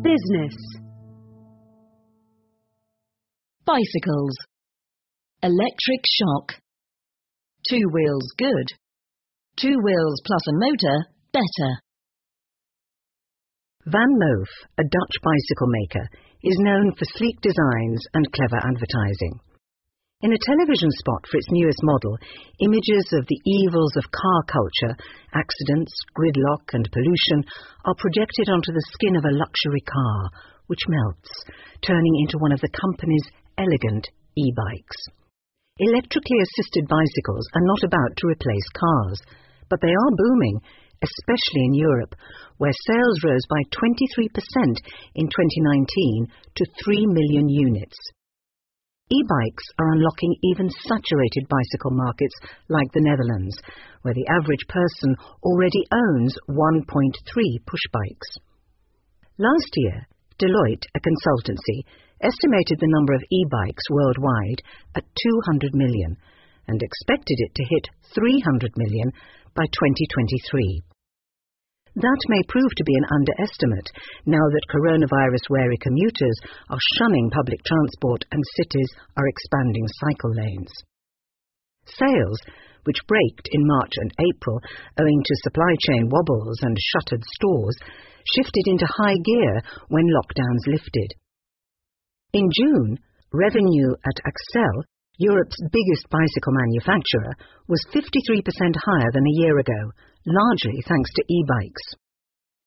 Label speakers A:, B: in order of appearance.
A: Business.
B: Bicycles. Electric shock. 2 wheels good. 2 wheels plus a motor better.
C: Van Moof, a Dutch bicycle maker, is known for sleek designs and clever advertising. In a television spot for its newest model, images of the evils of car culture, accidents, gridlock and pollution are projected onto the skin of a luxury car, which melts, turning into one of the company's elegant e-bikes. Electrically assisted bicycles are not about to replace cars, but they are booming, especially in Europe, where sales rose by 23% in 2019 to 3 million units. E-bikes are unlocking even saturated bicycle markets like the Netherlands, where the average person already owns 1.3 push bikes. Last year, Deloitte, a consultancy, estimated the number of e-bikes worldwide at 200 million and expected it to hit 300 million by 2023. That may prove to be an underestimate now that coronavirus-wary commuters are shunning public transport and cities are expanding cycle lanes. Sales, which braked in March and April owing to supply chain wobbles and shuttered stores, shifted into high gear when lockdowns lifted. In June, revenue at Accel, Europe's biggest bicycle manufacturer, was 53% higher than a year ago, largely thanks to e-bikes.